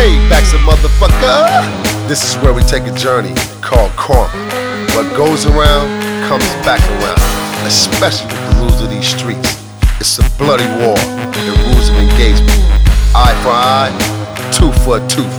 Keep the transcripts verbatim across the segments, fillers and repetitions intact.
Paybacks a motherfucker. This is where we take a journey called karma. What goes around comes back around, especially with the rules of these streets. It's a bloody war, the rules of engagement. Eye for eye, tooth for a tooth.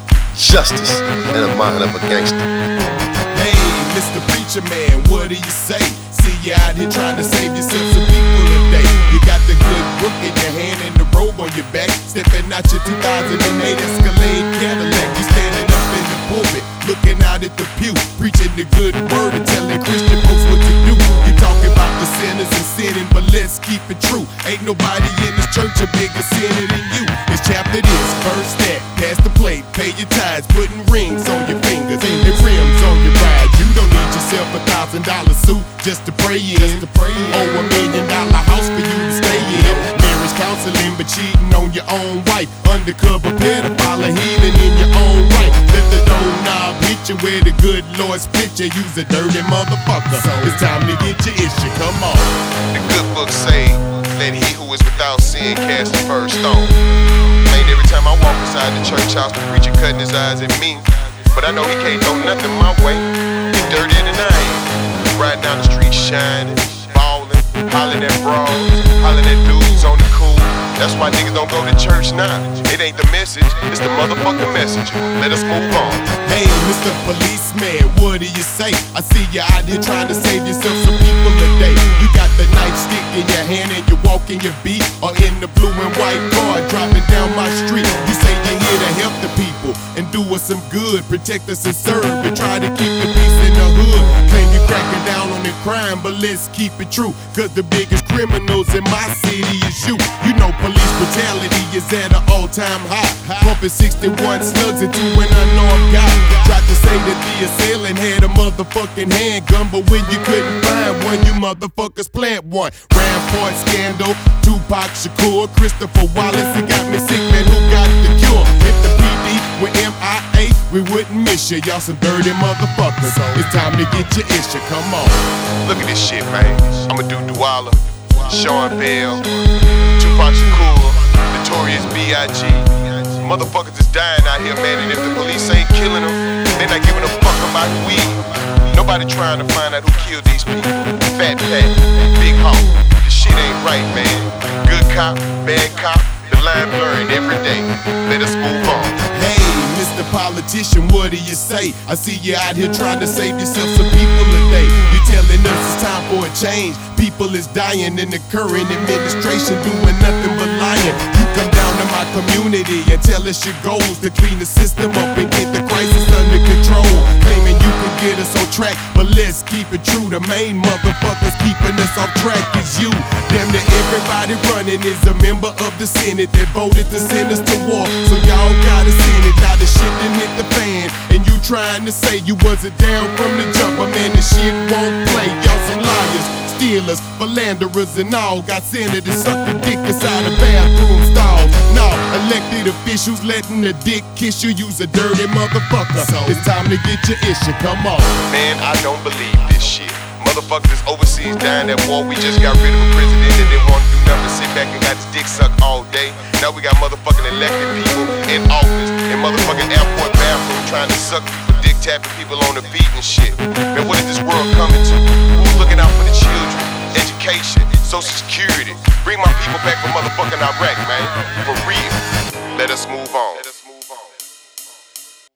Justice in the mind of a gangster. Hey, Mister Preacher Man, what do you say? See you out here trying to save yourself some people today. You got the good book in your hand and the robe on your back, stepping out your two thousand eight Escalade Cadillac. You standing up in the pulpit, looking out at the pew, preaching the good word and telling Christian folks what to do. You talking about the sinners and sinning, but let's keep it true. Ain't nobody in this church a bigger sinner than you. It's chapter this, verse that, pass the plate, pay your tithes, putting rings on your fingers and rims on your ride. You don't need yourself a thousand dollar suit just to pray in. Just to pray in. Oh, a million dollar house for you to stay in. Marriage counseling, but cheating on your own wife. Undercover pedophile, a heathen in your own right. Let the doorknob hit you where the good Lord split you. You's a dirty motherfucker. So it's time to get your issue. Come on. The good book say, let he who is without sin cast the first stone. Man, every time I walk inside the church house, the preacher cutting his eyes at me. But I know he can't throw nothing my way. He dirtier than I am. Riding down the street shining, ballin', hollering at bras, hollering at dudes on the cool. That's why niggas don't go to church now. It ain't the message, it's the motherfucking messenger. Let us move on. Hey, Mister Policeman, what do you say? I see you out here trying to save yourself some people today. You got the nightstick in your hand and you walk in your beat, or in the blue and white car driving down my street. You say you're here to help the people and do us some good, protect us and serve, and try to keep the peace in the hood. Claim you cracking down on the crime, but let's keep it true, cause the biggest criminals in my city is you. You know police brutality is at an all-time high, pumping sixty-one slugs into an unarmed guy. Tried to say that the assailant had a motherfucking handgun, but when you couldn't find one, you motherfuckers plant one. Rampart scandal, Tupac Shakur, Christopher Wallace, it got me sick, man, who got the cure? If the P D were M I A, we wouldn't miss you, y'all some dirty motherfuckers. It's time to get your issue, come on. Look at this shit, man. I'ma do Douala, Sean Bell, Tupac Shakur, Notorious B I G Motherfuckers is dying out here, man, and if the police ain't killing them, they not giving a fuck about weed. Nobody trying to find out who killed these people. Fat Pat, Big Hawk, this shit ain't right, man. Good cop, bad cop, the line blurring every day. Let us move on. Hey, Mister Politician, what do you say? I see you out here trying to save yourself some people today. You telling us it's time for a change. People is dying in the current administration, doing nothing but lying. You come down to my community and tell us your goals to clean the system up and get the crisis under control. Claiming you can get us on track, but let's keep it true. The main motherfuckers keeping us off track is you. Damn near everybody running is a member of the Senate that voted to send us to war. So y'all gotta send it. Now the shit done hit the fan, and you trying to say you wasn't down from the jump, but man, the shit won't play. Y'all some liars, stealers, philanderers, and all got senators sucking dick inside of bathroom stalls. No, elected officials letting the dick kiss you. You's a dirty motherfucker. So it's time to get your issue. Come on. Man, I don't believe this shit. Motherfuckers is overseas dying at war. We just got rid of a president that didn't want to do nothing, sit back and got his dick sucked all day. Now we got motherfucking elected people in office in motherfucking airport bathroom trying to suck people, dick tapping people on the feet and shit. Man, what is this world coming to? Who's looking out for the children? Education, Social Security. Bring my people back from motherfucking Iraq, man. For real. Let us move on.